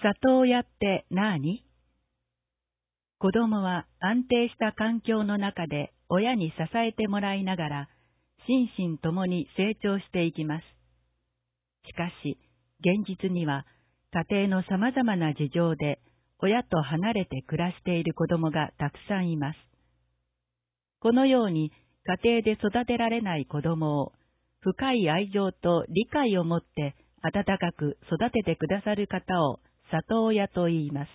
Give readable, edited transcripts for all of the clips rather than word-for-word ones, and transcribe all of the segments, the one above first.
里親って何？子供は安定した環境の中で親に支えてもらいながら心身ともに成長していきます。しかし、現実には家庭の様々な事情で親と離れて暮らしている子供がたくさんいます。このように家庭で育てられない子供を深い愛情と理解を持って温かく育ててくださる方を里親と言います。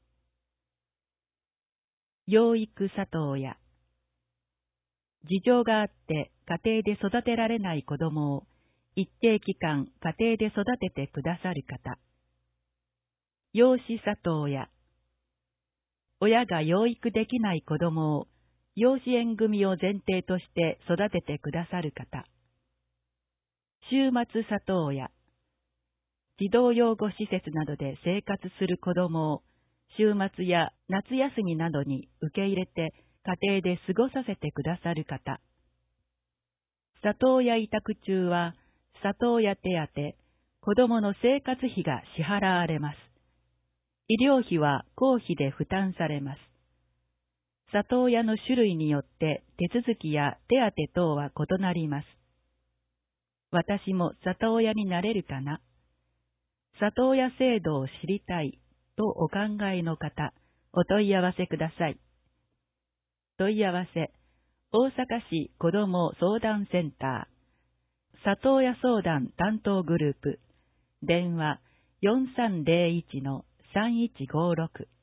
養育里親。事情があって家庭で育てられない子供を一定期間家庭で育ててくださる方。養子里親。親が養育できない子供を養子縁組を前提として育ててくださる方。週末里親。児童養護施設などで生活する子供を週末や夏休みなどに受け入れて家庭で過ごさせてくださる方。里親委託中は里親手当、子供の生活費が支払われます。医療費は公費で負担されます。里親の種類によって手続きや手当等は異なります。私も里親になれるかな？里親制度を知りたいとお考えの方、お問い合わせください。問い合わせ、大阪市子ども相談センター、里親相談担当グループ、電話 4301-3156